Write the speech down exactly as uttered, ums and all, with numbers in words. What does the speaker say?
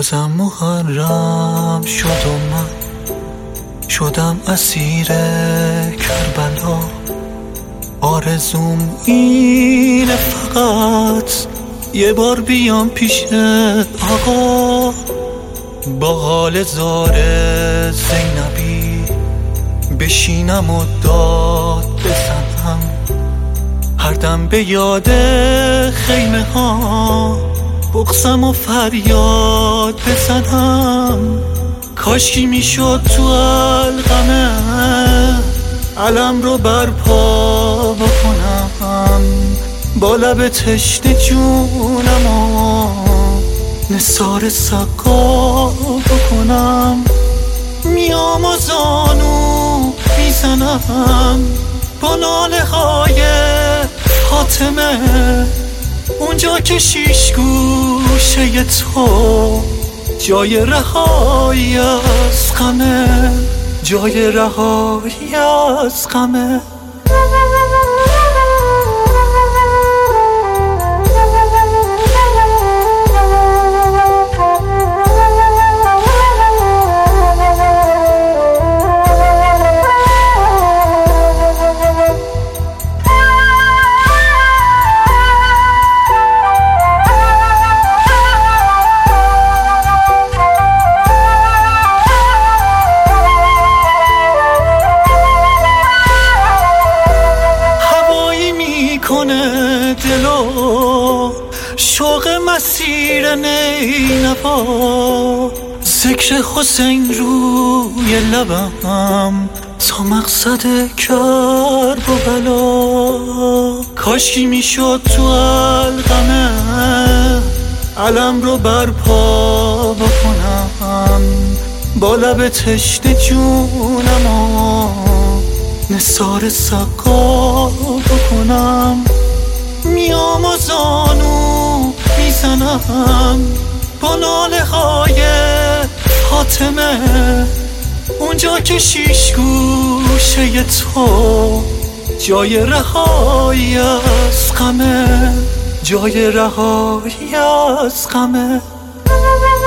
بازم محرم شد و من شدم اسیر کربلا. آرزوم اینه فقط یه بار بیام پیش آقا، با حال زار زینبی بشینم و داد بزنم، هر دم به یاد خیمه ها بغضم و فریاد بزنم. کاشکی میشد تو القمه علم رو برپا بکنم، با لب تشنه جونم و نثار سقا بکنم. میام و زانو میزنم با ناله های فاطمه، اونجا که شیش گوشه تو جای رهایی از غمه، جای رهایی از غمه. کنه دلو شوق مسیر نینوا، ذکر حسین روی لبم تا مقصد کرب و بلا. کاشکی میشد تو القمه علم رو برپا بکنم، با لب تشنه جونم و نثار سقا بکنم. میام و زانو میزنم با ناله های فاطمه، اونجا که شیش گوشه تو جای رهایی از غمه، جای رهایی از غمه.